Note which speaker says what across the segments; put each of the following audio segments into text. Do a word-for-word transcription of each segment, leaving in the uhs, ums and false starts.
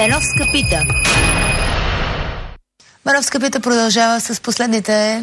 Speaker 1: Беновска пита. Беновска пита продължава с последните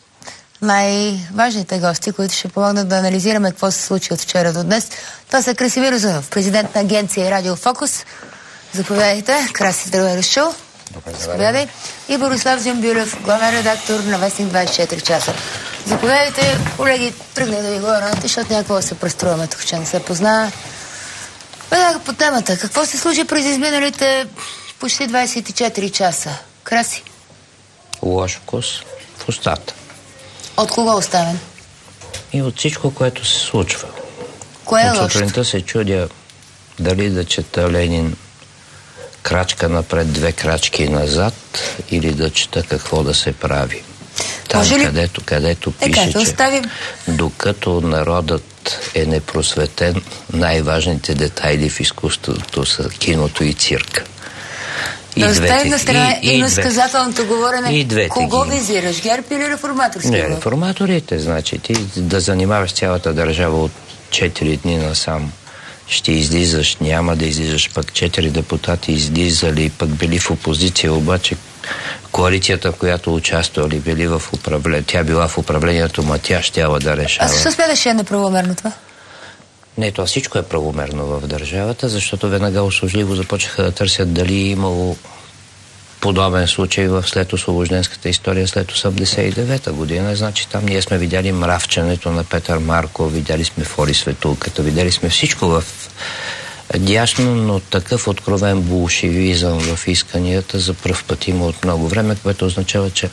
Speaker 1: най-важните гости, които ще помогнат да анализираме какво се случи от вчера до днес. Това са Красимир Узунов, президент на агенция Радио Фокус. Заповядайте. Краси, здравей дошъл. Заповядай. И Борислав Зимбюлев, главен редактор на Вестник двадесет и четири часа. Заповядайте, колеги, тръгнах да ви говоря, защото някакво да се преструваме тук, че не се познава. Веднага по темата. Какво се случи през изминалите почти двадесет и четири часа? Краси.
Speaker 2: Лош вкус в устата.
Speaker 1: От кого оставен?
Speaker 2: И от всичко, което се случва.
Speaker 1: Кое е лошо?
Speaker 2: От сутринта се чудя дали да чета Ленин крачка напред, две крачки назад, или да чета какво да се прави. Там, ли... където, където
Speaker 1: е,
Speaker 2: пише, че
Speaker 1: оставим...
Speaker 2: докато народът е непросветен, най-важните детайли в изкуството са киното и цирка. И
Speaker 1: да
Speaker 2: двете,
Speaker 1: оставим на страна
Speaker 2: и, и,
Speaker 1: и насказателното говорене.
Speaker 2: И двете
Speaker 1: кого
Speaker 2: ги...
Speaker 1: визираш? ГЕРБ или реформаторски?
Speaker 2: Не, реформаторите, значи. Ти да занимаваш цялата държава от четири дни насам. Ще излизаш, няма да излизаш, пък четири депутати излизали, пък били в опозиция, обаче коалицията, в която участвали, били в управление, тя била в управлението, ма тя щяла да решава.
Speaker 1: А защо смяташ, е неправомерно това?
Speaker 2: Не, това всичко е правомерно в държавата, защото веднага услужливо започнаха да търсят дали е имало подобен случай в след освобожденската история след осемдесет и девета година. Значи там ние сме видяли мравчането на Петър Марков, видяли сме Фори Светулката, видяли сме всичко в дясно, но такъв откровен болшевизъм в исканията за пръв път има от много време, което означава, че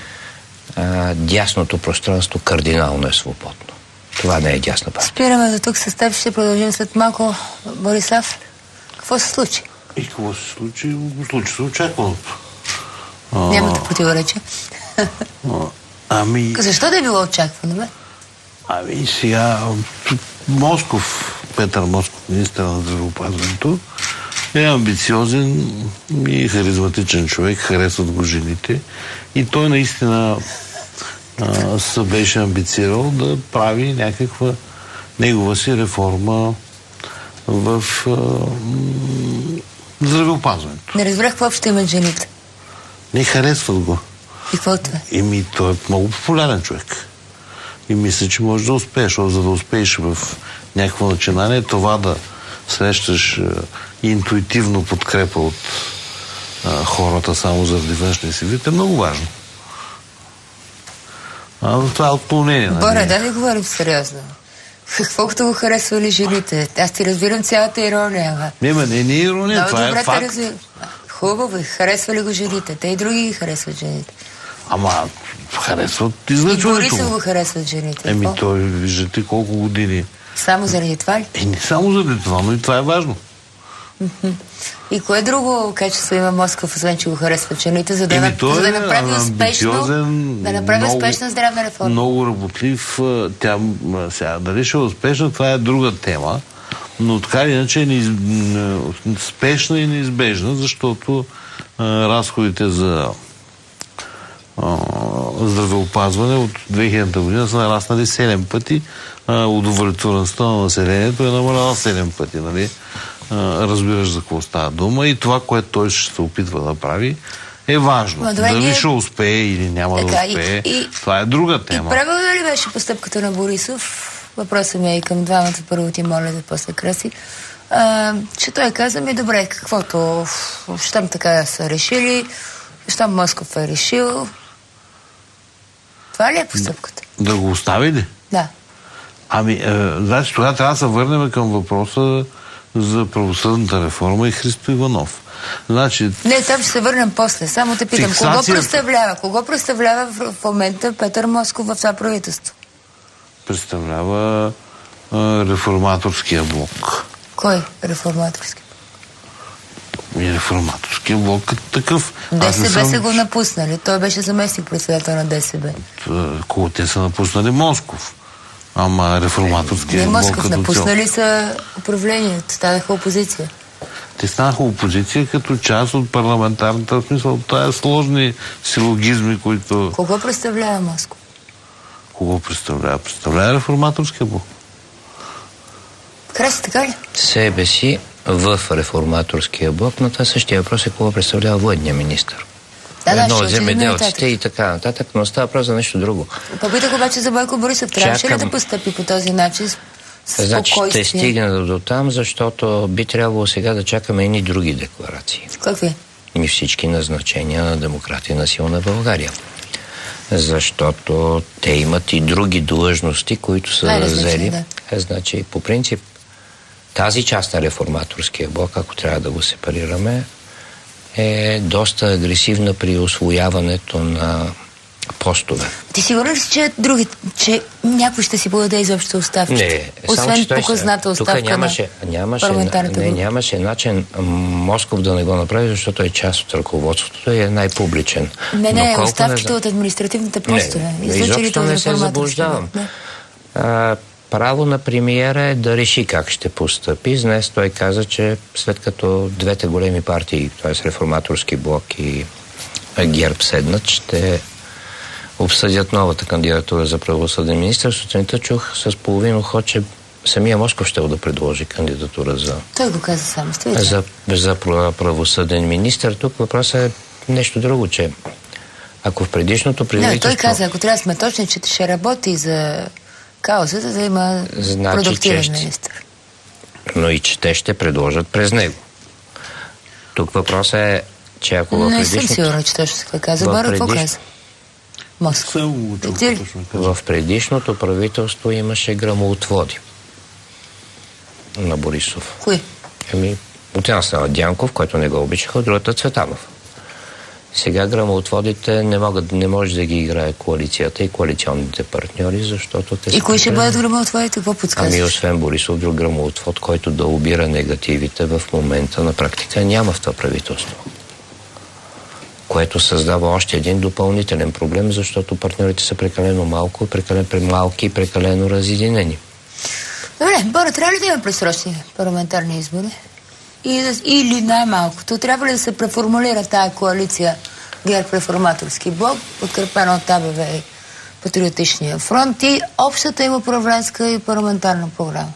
Speaker 2: а, дясното пространство кардинално е свободно. Това не е дясна партия.
Speaker 1: Спираме до тук с теб, ще продължим след малко. Борислав, какво се случи?
Speaker 3: И какво се случи? Случи се очакваното.
Speaker 1: Нямате противоречие.
Speaker 3: Ами...
Speaker 1: Защо да е било очаквано, бе?
Speaker 3: Ами сега Москов, Петър Москов, министър на здравеопазването, е амбициозен и харизматичен човек, харесват го жените и той наистина а, се беше амбицирал да прави някаква негова си реформа в а, здравеопазването.
Speaker 1: Не разбрах какво ще имат жените.
Speaker 3: Не харесват го.
Speaker 1: И какво това?
Speaker 3: Еми, той е много популярен човек. И мисля, че може да успееш, за да успееш в някакво начинание, това да срещаш а, интуитивно подкрепа от а, хората само заради външния си вид е много важно. А, това е отклонение.
Speaker 1: Боре, да ви говорим сериозно. Какво като го харесвали жените? Аз ти разбирам цялата ирония, ама...
Speaker 3: Не, ма не, не е ирония,
Speaker 1: много
Speaker 3: това е факт.
Speaker 1: Разви... Хубаво, харесвали го жените. Те и други ги харесват жените.
Speaker 3: Ама харесват излъчването.
Speaker 1: И Борисов го харесват жените.
Speaker 3: Еми, той виждате колко години.
Speaker 1: Само заради това ли?
Speaker 3: Е, не само заради това, но и това е важно.
Speaker 1: И кое друго качество има Москов, освен че го харесват жените, за да, Еми, на... за да направи успешно, да направи много, успешна здравна реформа?
Speaker 3: Много работлив. Тя сега, дали ще е успешна, това е друга тема, но така или иначе е неиз... спешна и неизбежна, защото а, разходите за а, здравеопазване от две хилядната година са нараснали седем пъти, а, удовлетвореността на населението е намаляла седем пъти, нали? Разбираш за какво става дума и това, което той ще се опитва да прави, е важно. Ма, дали ние... ще успее или няма така, да успее, и, и, това е друга тема.
Speaker 1: И правилно ли беше постъпката на Борисов? Въпросът ми е и към двамата, първо ти моля да после Краси. А, че той каза ми, добре, каквото щом така са решили, щом Москов е решил. Това ли е постъпката?
Speaker 3: Да, да го остави ли?
Speaker 1: Да.
Speaker 3: Ами, е, значи тогава трябва да се върнем към въпроса за правосъдната реформа и Христо Иванов. Значи...
Speaker 1: Не, там ще се върнем после. Само те питам, фиксацията... кого представлява? Кого представлява в, в момента Петър Москов в това правителство?
Speaker 3: Представлява а, реформаторския блок.
Speaker 1: Кой реформаторски?
Speaker 3: И реформаторския блок като такъв.
Speaker 1: ДСБ
Speaker 3: съм...
Speaker 1: са го напуснали. Той беше заместник председател на ДСБ.
Speaker 3: Кого те са напуснали? Москов. Ама реформаторския
Speaker 1: не,
Speaker 3: блок
Speaker 1: Москов
Speaker 3: като
Speaker 1: напуснали са управлението, станаха опозиция.
Speaker 3: Те станаха опозиция като част от парламентарната смисъл. Това е сложни силогизми, които...
Speaker 1: Кого представлява Москов?
Speaker 3: Кого представлява? Представлява реформаторския блок.
Speaker 1: Краси, така ли?
Speaker 2: Себе си, в реформаторския блок, но това същия въпрос е какво представлява военния министър.
Speaker 1: Да, да,
Speaker 2: едно
Speaker 1: ще
Speaker 2: от земеделците и така нататък, но става въпрос за нещо друго.
Speaker 1: Попитах обаче за Бойко Борисов. Трябваше
Speaker 2: Чакам...
Speaker 1: ли да постъпи по този начин?
Speaker 2: Значи ще стигна до там, защото би трябвало сега да чакаме едни други декларации.
Speaker 1: Какви?
Speaker 2: И всички назначения на демократи на Силна България. Защото те имат и други длъжности, които са
Speaker 1: Ай,
Speaker 2: взели.
Speaker 1: Да.
Speaker 2: Е, значи, по принцип, тази част на реформаторския блок, ако трябва да го сепарираме, е доста агресивна при усвояването на постове.
Speaker 1: Ти сигурен ли си, че други, че някой ще си подаде изобщо оставките?
Speaker 2: Не,
Speaker 1: освен
Speaker 2: само,
Speaker 1: показната оставка
Speaker 2: тук нямаше, нямаше, не, нямаше начин Москов да не го направи, защото е част от ръководството и е най-публичен.
Speaker 1: Не, не, оставките не... от административните постове.
Speaker 2: Не, изобщо не се заблуждавам. А, право на премиера е да реши как ще постъпи. Днес той каза, че след като двете големи партии, т.е. реформаторски блок и ГЕРБ седнат, ще обсъдят новата кандидатура за правосъден министър. Сутринта чух с половин ухо, че самия Москов ще да предложи кандидатура за...
Speaker 1: Той го каза само.
Speaker 2: За, за правосъден министър. Тук въпросът е нещо друго, че ако в предишното правителство...
Speaker 1: Не, той каза, ако трябва да сме точни, че ще работи за каузата, да има значи, продуктивен министър.
Speaker 2: Но и че те ще предложат през него. Тук въпросът е, че ако в
Speaker 1: предишното...
Speaker 2: предишното...
Speaker 1: Не съм сигурна, че точно така каза. Баро, какво каза? Москва.
Speaker 2: В предишното правителство имаше грамоотводи на Борисов.
Speaker 1: Кои?
Speaker 2: Еми, от една страна Дянков, който не го обичаха, от другата Цветанов. Сега грамоотводите не могат, не може да ги играе коалицията и коалиционните партньори, защото те
Speaker 1: И кои ще бъдат грамоотводите? Какво подсказваш?
Speaker 2: Ами освен Борисов, друг грамоотвод, който да обира негативите в момента на практика няма в това правителство. Което създава още един допълнителен проблем, защото партньорите са прекалено малко, прекалено малки и прекалено разединени.
Speaker 1: Добре, Боро, трябва ли да има предсрочни парламентарни избори? И, или най-малкото, трябва ли да се преформулира тая коалиция ГЕРБ реформаторски блок, подкрепена от АБВ и Патриотичния фронт и общата им управленска и парламентарна програма?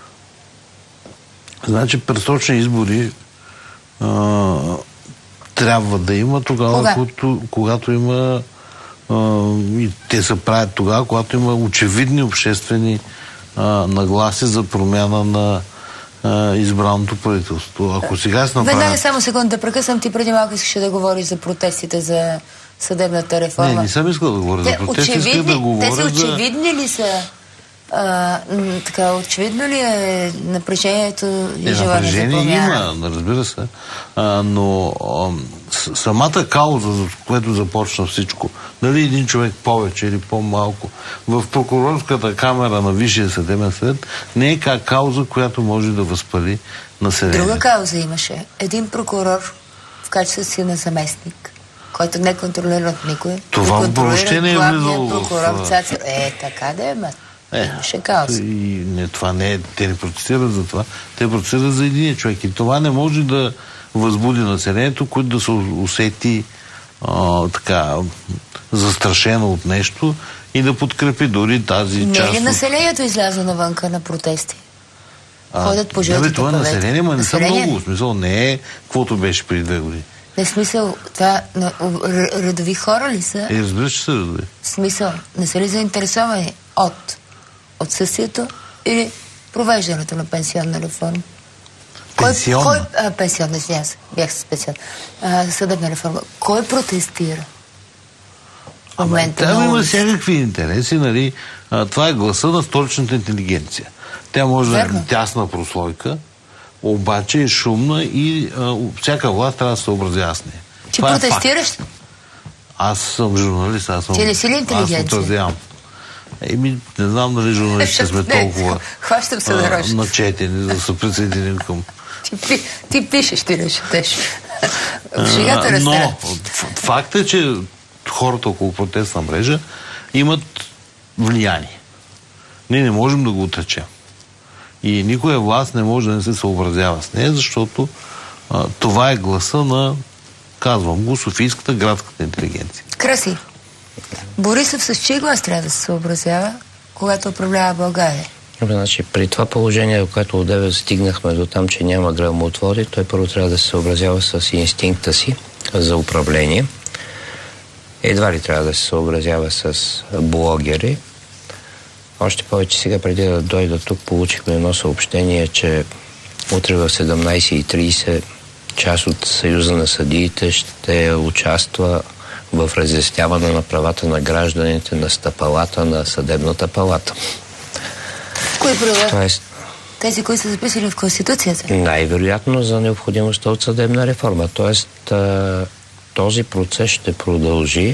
Speaker 3: Значи предсрочни избори а, трябва да има тогава,
Speaker 1: Кога?
Speaker 3: когато, когато има а, и те се правят тогава, когато има очевидни обществени а, нагласи за промяна на а, избраното правителство. Ако сега се направят...
Speaker 1: Веднага само секунда да прекъсвам, ти преди малко искаше да говориш за протестите, за съдебната реформа.
Speaker 3: Не, не съм искал да говоря
Speaker 1: те,
Speaker 3: за протести, исках да говоря
Speaker 1: Те са очевидни
Speaker 3: за...
Speaker 1: ли са? А, така, очевидно ли е напрежението и желание за промяна?
Speaker 3: Има, разбира се, а, но а, с, самата кауза, за което започна всичко, дали един човек повече или по-малко, в прокурорската камера на Висшия съдебен съвет не е как кауза, която може да възпали населението.
Speaker 1: Друга кауза имаше. Един прокурор в качеството си на заместник, който не контролира от никой.
Speaker 3: Това въобще не е влизало в...
Speaker 1: прокурор Цацар. Е, така да е, ма.
Speaker 3: Е, и не, това не е, те не протестират за това. Те протестират за един човек. И това не може да възбуди населението, което да се усети а, така застрашено от нещо и да подкрепи дори тази
Speaker 1: не
Speaker 3: част.
Speaker 1: Не е ли населението излязло навънка на протести? Ходят по жълтите
Speaker 3: павета. Това
Speaker 1: павета.
Speaker 3: население, ма не са много. В смисъл не е каквото беше преди две години.
Speaker 1: Не смисъл, това на, редови хора ли са?
Speaker 3: Е, разбира, че са редови.
Speaker 1: Смисъл, не са ли заинтересовани от отсъствието или провеждането на пенсионна реформа?
Speaker 3: Пенсионна?
Speaker 1: Кой, кой, а, пенсионна, извиня се, бях специално. Съдебна реформа. Кой протестира? В момента
Speaker 3: Там има
Speaker 1: улица.
Speaker 3: всякакви интереси, нали? А, това е гласа на столичната интелигенция. Тя може
Speaker 1: Верно.
Speaker 3: да е тясна прослойка, обаче е шумна и а, всяка власт трябва да се съобразява с нея.
Speaker 1: Ти
Speaker 3: Това е
Speaker 1: протестираш?
Speaker 3: факт. Аз съм журналист, аз съм...
Speaker 1: Ти не си ли интелигенция?
Speaker 3: Аз отразявам. Еми, не знам дали журналистите сме толкова
Speaker 1: хващам се да рожа.
Speaker 3: начетени, за да се присъединим към...
Speaker 1: Ти, пи, ти пишеш, ти не четеш. Шегата
Speaker 3: Но
Speaker 1: ресторан.
Speaker 3: факт е, че хората около протестна мрежа имат влияние. Ние не можем да го отречем. И никоя власт не може да не се съобразява с нея, защото а, това е гласа на, казвам го, софийската градската интелигенция.
Speaker 1: Краси. Борисов с чий глас трябва да се съобразява, когато управлява България?
Speaker 2: Значи, при това положение, което отдеве стигнахме до там, че няма гръмотводи, той първо трябва да се съобразява с инстинкта си за управление. Едва ли трябва да се съобразява с блогери. Още повече сега, преди да дойда тук, получихме едно съобщение, че утре в седемнайсет и трийсет част от Съюза на съдиите ще участва в разясняване на правата на гражданите на стъпалата на съдебната палата.
Speaker 1: Кои права?
Speaker 2: Тоест,
Speaker 1: тези, които са записани в Конституцията?
Speaker 2: Най-вероятно за необходимостта от съдебна реформа. Тоест, този процес ще продължи.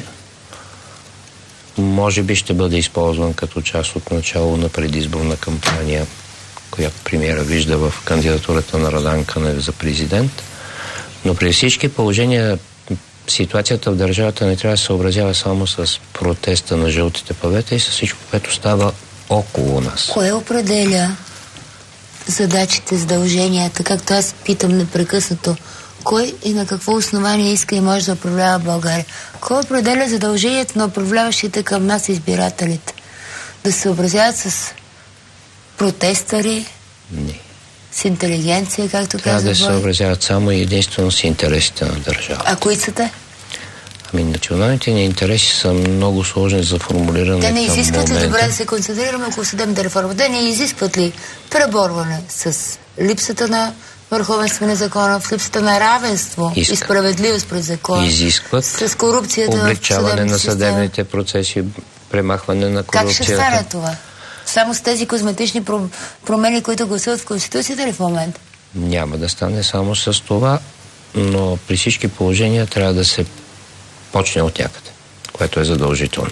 Speaker 2: Може би ще бъде използван като част от начало на предизборна кампания, която премиера вижда в кандидатурата на Радан Кънев за президент. Но при всички положения ситуацията в държавата не трябва да се съобразява само с протеста на жълтите павета и с всичко, което става около нас.
Speaker 1: Кое определя задачите, задълженията, както аз питам непрекъснато? Кой и на какво основание иска и може да управлява България? Кой определя задълженията на управляващите към нас избирателите? Да се съобразяват с протестъри?
Speaker 2: Не.
Speaker 1: С интелигенция, както казва?
Speaker 2: Трябва да се съобразяват само и единствено с интересите на държавата.
Speaker 1: А кои са те?
Speaker 2: Ами, националните ни интереси са много сложни за формулиране.
Speaker 1: Те не изискват
Speaker 2: момента.
Speaker 1: ли, добре да се концентрираме около съдебната реформа? Те не изискват ли преборване с липсата на върховенство на закона, в липсата на равенство Иска. и справедливост пред закона?
Speaker 2: Изискват
Speaker 1: с корупцията
Speaker 2: облегчаване на съдебните процеси, премахване на корупцията.
Speaker 1: Как ще стане това? Само с тези козметични промени, които гласуват в Конституцията ли в момента?
Speaker 2: Няма да стане само с това, но при всички положения трябва да се почне от някъде, което е задължително.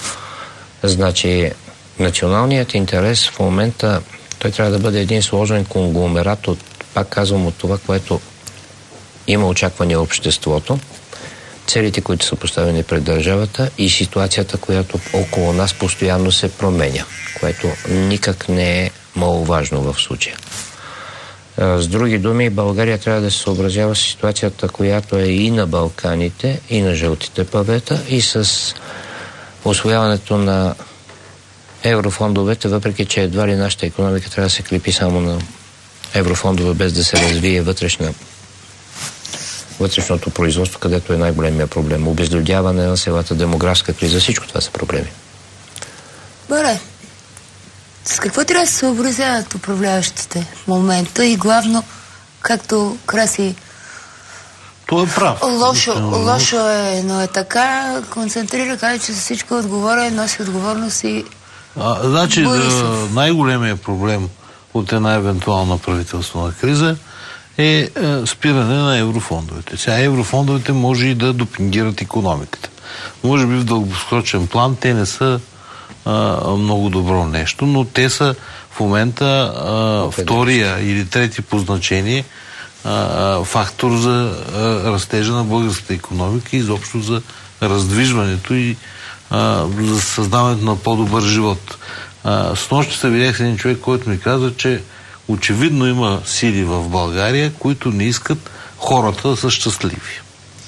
Speaker 2: Значи, националният интерес в момента, той трябва да бъде един сложен конгломерат от, пак казвам, от това, което има очакване в обществото, целите, които са поставени пред държавата и ситуацията, която около нас постоянно се променя, което никак не е маловажно в случая. С други думи, България трябва да се съобразява с ситуацията, която е и на Балканите, и на жълтите павета, и с усвояването на еврофондовете, въпреки че едва ли нашата икономика трябва да се клепи само на еврофондове, без да се развие вътрешна, вътрешното производство, където е най-големия проблем. Обезлюдяване на селата, демографска криза, всичко това са проблеми.
Speaker 1: Добре. С какво трябва да се съобразяват управляващите в момента и главно, както Краси...
Speaker 3: Това е прав.
Speaker 1: Лошо, лошо е, но е така. Концентрира, каже, че за всичко отговоря, носи отговорност и...
Speaker 3: А, значи, най-големият проблем от една евентуална правителствена криза е, е спиране на еврофондовете. Сега еврофондовете може и да допингират икономиката. Може би в дългосрочен план те не са а, много добро нещо, но те са в момента а, втория или трети по значение а, фактор за а, растежа на българската икономика и изобщо за раздвижването и а, за създаването на по-добър живот. А, с нощи се видях с един човек, който ми каза, че очевидно има сили в България, които не искат хората да са щастливи.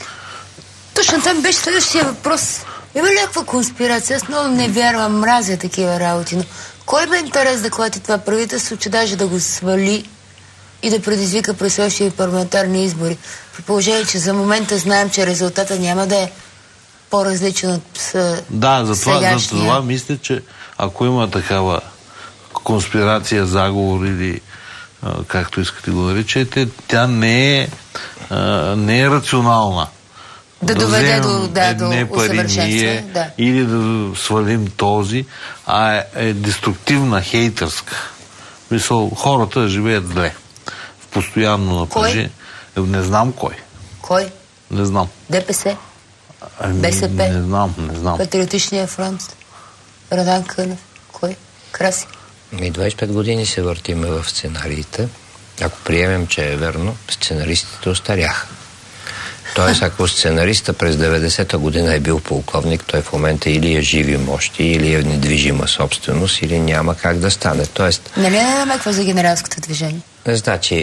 Speaker 1: Точно там беше следващия въпрос. Има ли някаква конспирация? Аз много не вярвам, мразя такива работи, но кой има интерес да клати това правителство, че даже да го свали и да предизвика през следващите парламентарни избори? При положение, че за момента знаем, че резултата няма да е по-различен от сегашния.
Speaker 3: Да, затова, за това мисля, че ако има такава конспирация, заговор или а, както искате го наричате, тя не е, а, не е рационална.
Speaker 1: Да, да доведе до, да, до усъвършенстване. Да.
Speaker 3: Или да свалим този, а е, е деструктивна, хейтърска. Мисъл, хората живеят зле. В постоянно напрежение. Не знам кой.
Speaker 1: Кой?
Speaker 3: Не знам.
Speaker 1: ДПС?
Speaker 3: Ами,
Speaker 1: БСП?
Speaker 3: Не знам, не знам.
Speaker 1: Патриотичния фронт? Радан Кънев? Кой? Краси?
Speaker 2: И двайсет и пет години се въртиме в сценариите. Ако приемем, че е верно, сценаристите остаряха. Тоест, ако сценариста през деветдесета година е бил полковник, той в момента или е живи мощи, или е недвижима собственост, или няма как да стане. Тоест...
Speaker 1: Нали не намеква за генералското движение?
Speaker 2: Значи,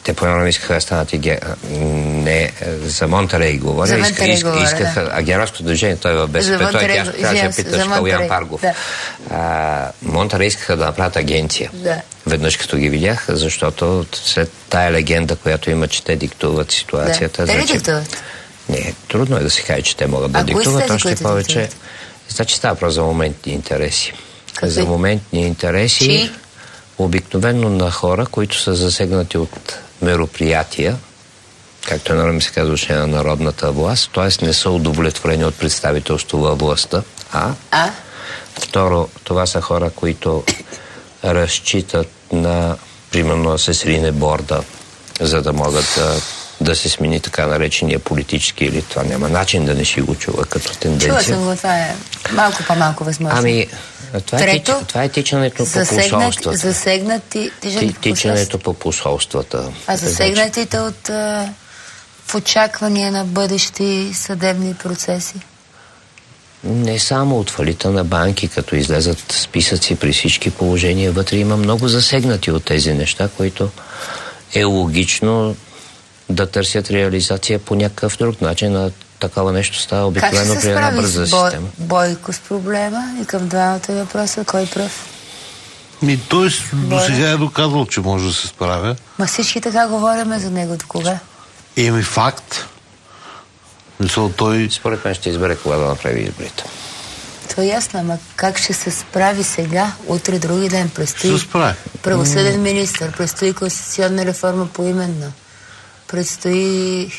Speaker 2: те по-рано искаха да станат и ге... не за Монтерей говоря,
Speaker 1: за
Speaker 2: иска,
Speaker 1: Монтерей
Speaker 2: иска,
Speaker 1: говоря,
Speaker 2: искаха,
Speaker 1: да.
Speaker 2: а геройското движение, той в БСП, той тя трябваше да питаш Калян Паргов. Да. А, Монтерей искаха да направят агенция. Да. Веднъж като ги видях, защото след тая легенда, която има, че те диктуват ситуацията.
Speaker 1: Да. Те ли
Speaker 2: значи...
Speaker 1: диктуват?
Speaker 2: Не, трудно е да се каже, че те могат да
Speaker 1: а
Speaker 2: диктуват,
Speaker 1: тези,
Speaker 2: още повече. Диктуват? Значи става просто за моментни интереси.
Speaker 1: Какви?
Speaker 2: За моментни интереси, Чи? Обикновено на хора, които са засегнати от мероприятия, както е нормално се казва, на народната власт, т.е. не са удовлетворени от представителство във властта. А?
Speaker 1: а?
Speaker 2: Второ, това са хора, които разчитат на, примерно, да се срине борда, за да могат да, да се смени така наречения политически елит. Това няма начин да не си го чува като тенденция.
Speaker 1: Чува съм го, това е малко по-малко възможно.
Speaker 2: Ами, това, Трето, е, тич, това е тичането засегнат, по посолствата.
Speaker 1: Засегнати,
Speaker 2: Ти, тичането по посолствата.
Speaker 1: А засегнатите от а, в очаквания на бъдещи съдебни процеси?
Speaker 2: Не само от фалита на банки, като излезат списъци при всички положения. Вътре има много засегнати от тези неща, които е логично да търсят реализация по някакъв друг начин, а такова нещо става обикновено при една бърза система. Как ще се справи
Speaker 1: Бойко с проблема? И към двамата въпроса, кой пръв?
Speaker 3: Ми той до сега е доказал, че може да се справя.
Speaker 1: Ма всички така говорим за него до кога?
Speaker 3: Еми факт. Мисъл, той...
Speaker 2: Според мен ще избере кога да направи изборите.
Speaker 1: То е ясно, ама как ще се справи сега, утре, други ден? Предстои правосъден mm. министър, предстои конституционна реформа поименно, предстои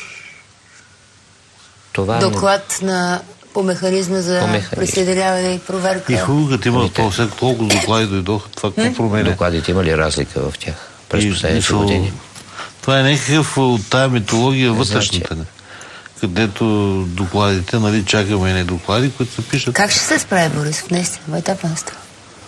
Speaker 1: това доклад не... на по механизма за по механизм. присъединяване и проверка.
Speaker 3: И хубаво, като има по-всеки толкова доклади дойдоха, това какво променя?
Speaker 2: Докладите има ли разлика в тях през последните години?
Speaker 3: Това е някакъв от тая митология вътрешната ни, където докладите, нали, чакаме и не доклади, които се пишат.
Speaker 1: Как ще се справи Борисов наистина? В етапа на става?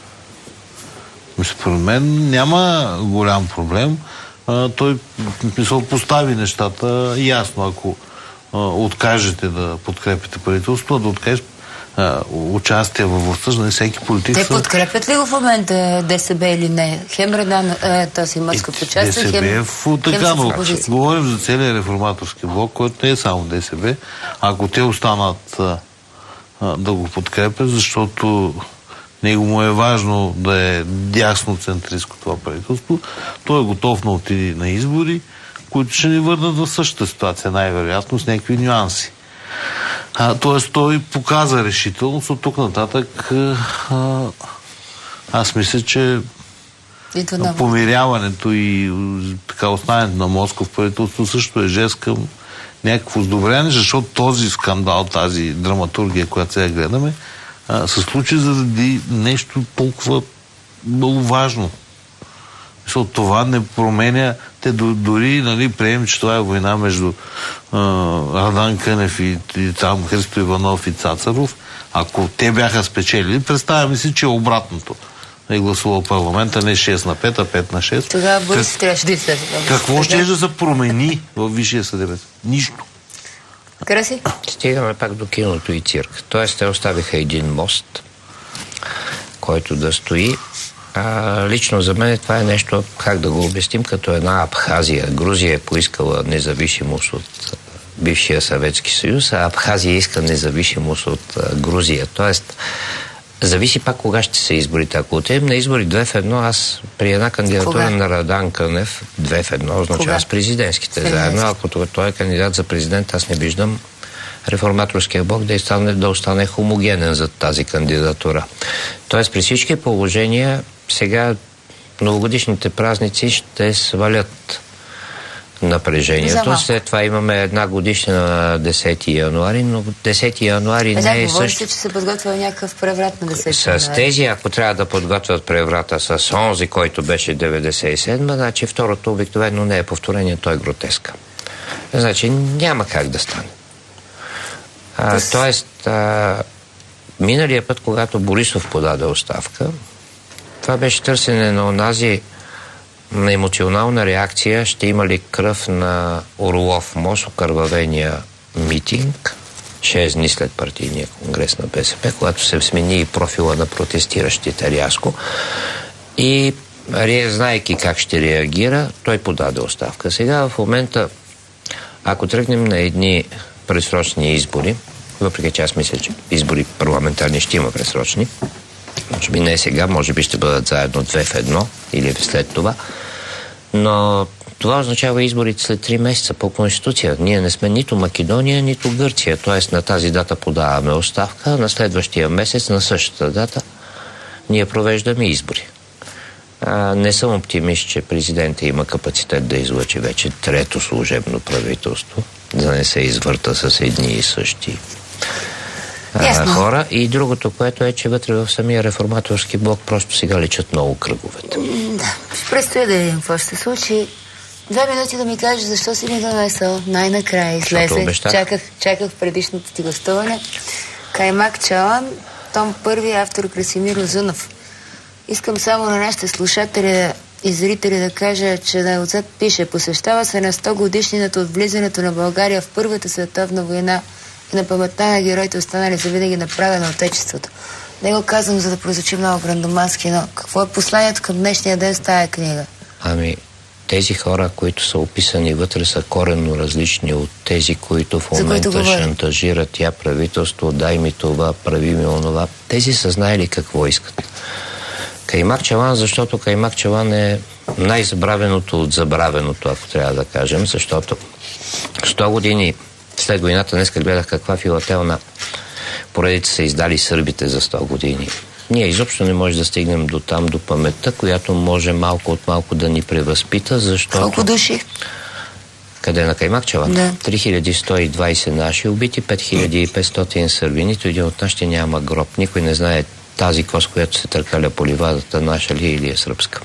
Speaker 3: Според мен няма голям проблем. А, той мисъл, постави нещата ясно, ако а, откажете да подкрепите правителството, да откажеш а, участие във властта, за всеки политик.
Speaker 1: Те
Speaker 3: са...
Speaker 1: подкрепят ли го в момента ДСБ или не? Хем Редан, този Мъцкото участие,
Speaker 3: ДСБ хем, е в така, но говорим за целия реформаторски блок, който не е само ДСБ. Ако те останат а, а, да го подкрепят, защото него му е важно да е дясно центристко това правителство, той е готов на отиди на избори, които ще ни върнат в същата ситуация, най-вероятно с някакви нюанси. А, тоест той показа решителност от тук нататък. А, аз мисля, че помиряването и така оставането на Москов правителство също е жест към някакво сдобрение, защото този скандал, тази драматургия, която сега гледаме, а, се случи заради нещо толкова много важно. Защото това не променя. Те дори, нали, приемем, че това е война между а, Радан Кънев и, и там Христо Иванов и Цацаров. Ако те бяха спечелили, представяме си, че е обратното. Е гласувал парламента не шест на пет, а пет на шест.
Speaker 1: Тогава Борисов трябваше да излезе.
Speaker 3: Какво ще да се промени в Висшия съдебен? Нищо.
Speaker 1: Краси?
Speaker 2: Стигаме пак до киното и цирк. Тоест, те оставиха един мост, който да стои. А, лично за мен това е нещо, как да го обясним, като една Абхазия. Грузия е поискала независимост от бившия Съветски съюз, а Абхазия иска независимост от а, Грузия. Тоест, зависи пак кога ще се изборите. Ако отидем на избори две в едно, аз при една кандидатура кога? на Радан Кънев, две в едно означава с президентските заедно. Ако той е кандидат за президент, аз не виждам реформаторския блок да остане, да остане хомогенен за тази кандидатура. Тоест, при всички положения, сега новогодишните празници ще свалят напрежението. След това имаме една годишна на десети януари, но десети януари е, не е също.
Speaker 1: Говорите, че се подготвя някакъв преврат на десети януари.
Speaker 2: С тези, ако трябва да подготвят преврата с онзи, който беше деветдесет и седма, значи второто обикновено не е повторение, той е гротеска. Значи няма как да стане. А, тоест, а, миналия път, когато Борисов подаде оставка, това беше търсене на онази на емоционална реакция, ще има ли кръв на Орлов мост, окървавения митинг, шест дни след партийния конгрес на БСП, когато се смени и профила на протестиращите рязко. И знаейки как ще реагира, той подаде оставка. Сега в момента, ако тръгнем на едни предсрочни избори, въпреки че аз мисля, че избори парламентарни ще има предсрочни, може би не сега, може би ще бъдат заедно две в едно или след това, но това означава изборите след три месеца по Конституция. Ние не сме нито Македония, нито Гърция. Т.е. на тази дата подаваме оставка, на следващия месец, на същата дата, ние провеждаме избори. А, не съм оптимист, че президента има капацитет да излъчи вече трето служебно правителство, да не се извърта с едни и същи а, хора. И другото, което е, че вътре в самия реформаторски блок просто сега личат много кръговете.
Speaker 1: Да, ще предстоя да видим какво ще се случи. Две минути да ми кажеш защо си ми донесъл. Най-накрая излезе. Чаках, чаках предишното ти гостуване. Каймак Чалан, том първи, автор Красимир Узунов. Искам само на нашите слушатели и зрители да кажа, че на отзад пише: посвещава се на сто годишнината от влизането на България в Първата световна война и на паметта на героите, останали за винаги на прага на Отечеството. Не го казвам, за да прозвучи много грандомански, но какво е посланието към днешния ден с тая книга?
Speaker 2: Ами, тези хора, които са описани вътре, са коренно различни от тези, които в момента шантажират тя правителство, дай ми това, прави ми онова. Тези са знаели какво искат. Каймак Чалан, защото Каймак Чалан е най-забравеното от забравеното, ако трябва да кажем, защото сто години след войната, днес гледах каква филателна поредица са издали сърбите за сто години. Ние изобщо не може да стигнем до там, до паметта, която може малко от малко да ни превъзпита, защото...
Speaker 1: Колко души?
Speaker 2: Къде, на Каймак Чалан?
Speaker 1: Да.
Speaker 2: три хиляди сто и двайсет наши убити, пет хиляди и петстотин сърби. Нито един от нашите няма гроб. Никой не знае тази кост, която се търкаля по ливадата, наша ли или е сръбска.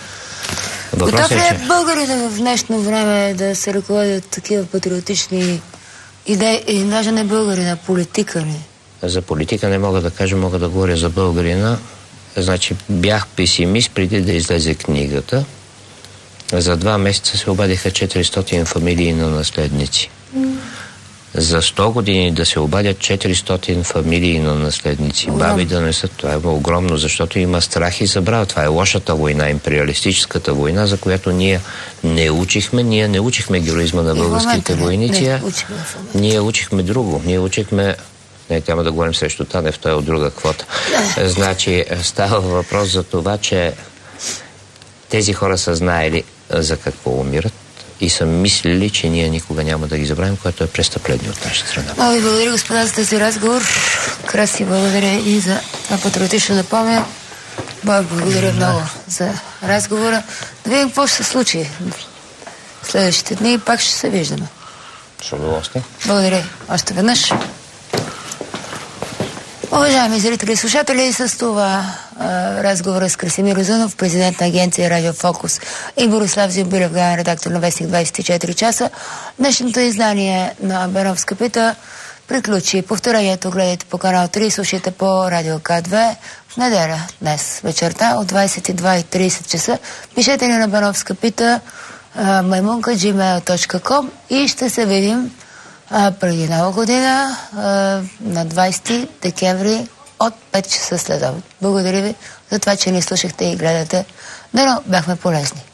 Speaker 1: Готов ли е българите в днешно време да се ръководят такива патриотични идеи? И даже не българина, политика ли?
Speaker 2: За политика не мога да кажа, мога да говоря за българина. Значи бях песимист преди да излезе книгата. За два месеца се обадиха четиристотин фамилии на наследници. Mm. За сто години да се обадят четиристотин фамилии на наследници. Mm. Баби да не са, това е огромно, защото има страх и забрава. Това е лошата война, империалистическата война, за която ние не учихме. Ние не учихме героизма на българските войници. Ние учихме друго. Ние учихме... Не, няма да говорим срещу Танев, той е от друга квота. Yeah. Значи, става въпрос за това, че тези хора са знаели за какво умират и са мислили, че ние никога няма да ги забравим, което е престъпление от наша страна.
Speaker 1: Много ви благодаря, господа, за този разговор. Краси, благодаря и за това патриотично напомня. Бог, благодаря yeah. много за разговора. Да видим какво ще се случи следващите дни и пак ще се виждаме.
Speaker 2: С удоволствие.
Speaker 1: Благодаря още веднъж. Уважаеми зрители и слушатели, с това а, разговора с Красимир Узунов, президент на агенция Радио Фокус, и Борислав Зимбилев, главен редактор на Вестник двайсет и четири часа. Днешното издание на Беновска пита приключи. Повторението гледайте по канал три, слушайте по Радио К две в неделя днес вечерта от двайсет и две и трийсет часа. Пишете ни на Беновска пита маймунка точка джимейл точка ком и ще се видим А, преди нова година, а, на двайсети декември от пет часа след обед. Благодаря ви за това, че ни слушахте и гледате. Дано бяхме полезни.